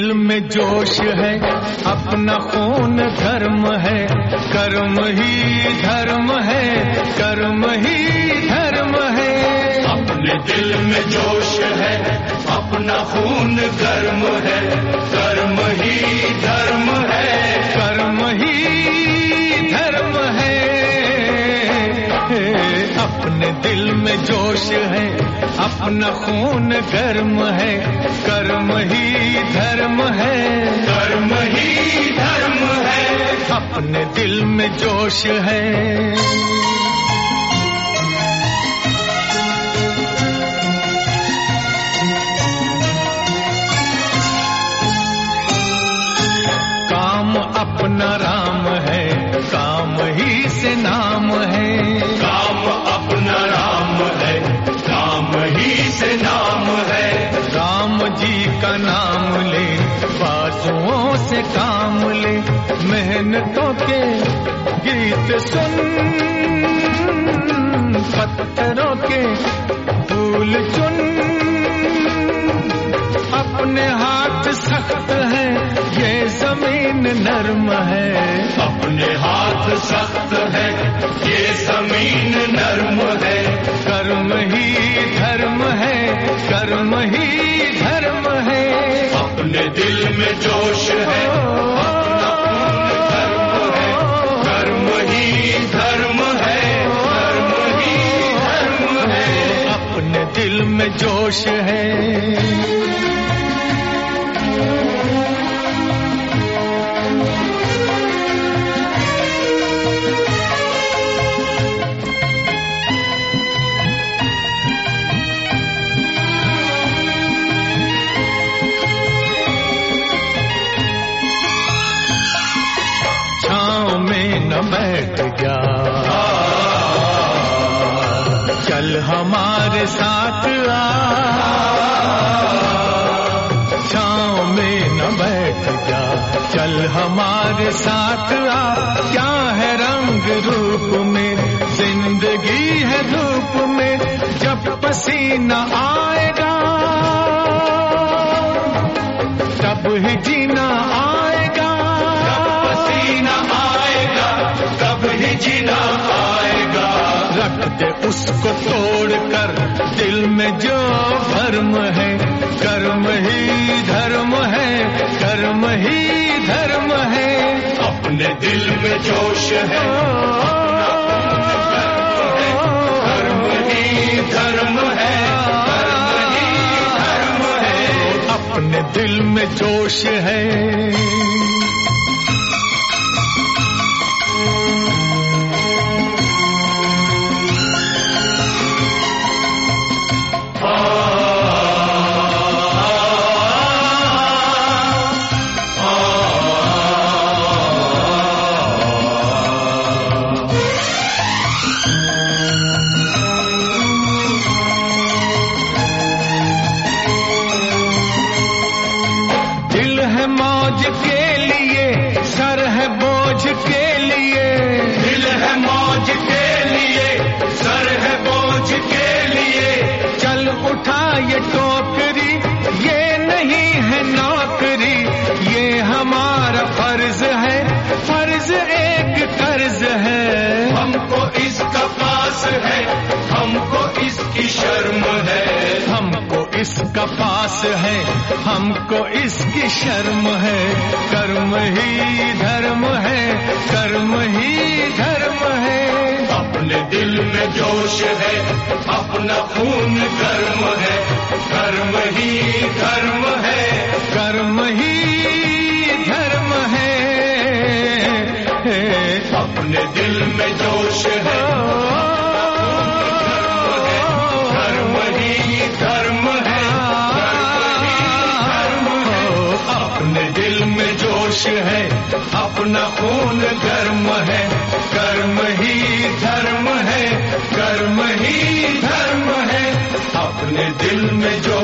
दिल में जोश है, अपना खून धर्म है, कर्म ही धर्म है, कर्म ही धर्म है। अपने दिल में जोश है, अपना खून कर्म है, कर्म ही धर्म है, कर्म ही धर्म है। अपने दिल में जोश है, अपना खून गर्म है, कर्म ही धर्म है, कर्म ही धर्म है। अपने दिल में जोश है। काम अपना राम है, काम ही से नाम है, काम अपना राम है, काम ही से नाम है। राम जी का नाम ले, बाजुओं से काम ले, मेहनतों के गीत सुन, पत्थरों के फूल चुन। अपने हाथ सख्त है, ये जमीन नर्म है, अपने हाथ सख्त है, ये जमीन नर्म है, कर्म ही धर्म है, कर्म ही धर्म है। अपने दिल में जोश है, अपना खून कर्म है, कर्म ही धर्म है, कर्म ही धर्म है। अपने दिल में जोश है। बैठ जा, चल हमारे साथ आ, छाँव में न बैठ जा, चल हमारे साथ आ। क्या है रंग रूप में, जिंदगी है धूप में, जब पसीना आएगा तब ही जीना आएगा, जीना आएगा। रख दे उसको तोड़ कर, दिल में जो भरम है, कर्म ही धर्म है, कर्म ही धर्म है। अपने दिल में जोश है, कर्म ही धर्म है, कर्म ही धर्म है। अपने दिल में जोश है। मौज के लिए, सर है बोझ के लिए, दिल है मौज के लिए, सर है बोझ के लिए। चल उठा ये टोकरी, ये नहीं है नौकरी, ये हमारा फर्ज है, फर्ज एक कर्ज है। हमको इसका पास है, हमको इसकी शर्म है, हमको इसका पास है, हमको इसकी शर्म है। कर्म ही धर्म है, कर्म ही धर्म है। अपने दिल में जोश है, अपना खून कर्म है, कर्म ही धर्म है, कर्म ही धर्म है। अपने दिल में जोश है, कर्म ही धर्म है, अपने दिल में जोश है, अपना खून गर्म है, कर्म ही धर्म है, कर्म ही धर्म है। अपने दिल में जो